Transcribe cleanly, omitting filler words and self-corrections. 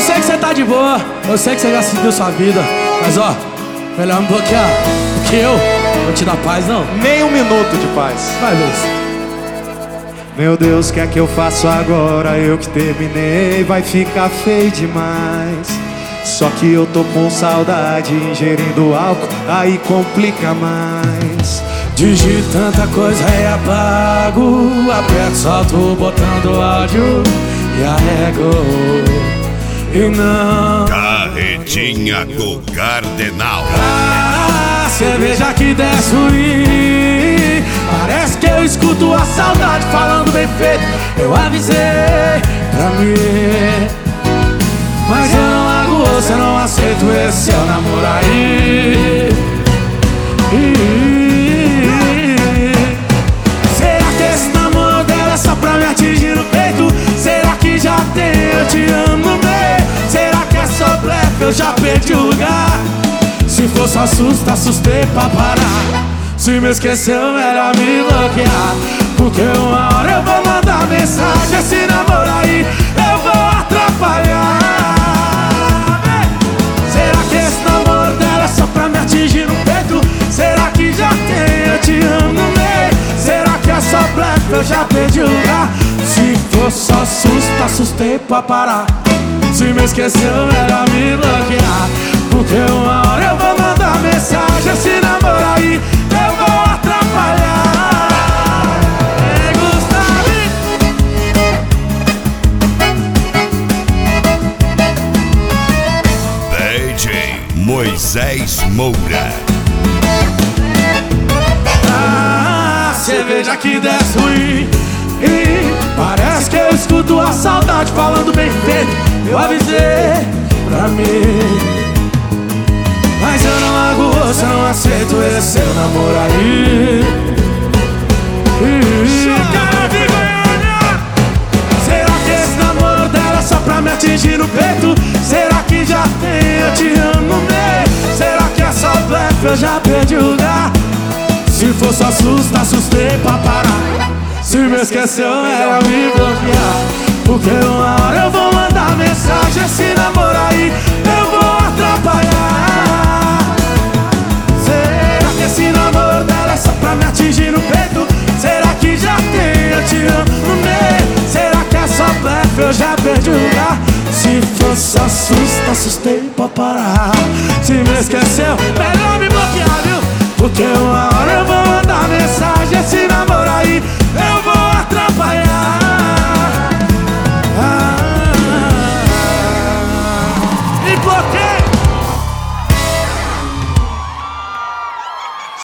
sei que você tá de boa, eu sei que você já seguiu sua vida, mas ó, melhor me bloquear, porque eu vou te dar paz não. Nem um minuto de paz. Vai ver isso. Meu Deus, o que é que eu faço agora? Eu que terminei, vai ficar feio demais. Só que eu tô com saudade, ingerindo álcool, aí complica mais. Digito tanta coisa e apago, aperto, solto o botão do áudio e arrego. E não Carretinha do Cardenal. Cerveja que desce ruim, parece que eu escuto a saudade falando bem feito. Eu avisei pra mim, mas eu não largo osso, eu não aceito esse seu namoro aí. Será que esse namoro dela é só pra me atingir no peito? Será que já tem eu te amo no meio? Será que é só blefe, eu já perdi o lugar? Se for só susto, assustei pra parar. Se me esqueceu, melhor me bloquear, porque uma hora eu vou mandar mensagem. Esse namoro aí eu vou atrapalhar. Será que esse namoro dela é só pra me atingir no peito? Será que já tem eu te amo no meio? Será que é só blefe, eu já perdi o lugar? Se for só susto, assustei pra parar. Se me esqueceu, melhor me bloquear, porque uma hora eu vou mandar mensagem. Esse namoro aí eu vou atrapalhar. Ei, Gustavo! DJ Moisés Moura. Cerveja que desce ruim, e parece que eu escuto a saudade falando bem feito. Eu avisei pra mim, mas eu não largo osso, eu não aceito esse seu namoro aí. Será que esse namoro dela é só pra me atingir no peito? Será que já tem eu te amo no meio? Será que é só blefe, eu já perdi o lugar? Se for só susto, assustei pra parar. Se me esqueceu, melhor me bloquear, porque uma hora eu vou mandar mensagem. Esse namoro aí eu vou atrapalhar. Será que esse namoro dela é só pra me atingir no peito? Será que já tem eu te amo no meio? Será que é só blefe, eu já perdi o lugar? Se for só susto, assustei pra parar. Se me esqueceu, melhor me bloquear, viu? Porque uma hora eu vou mandar mensagem. Esse namoro aí eu vou atrapalhar.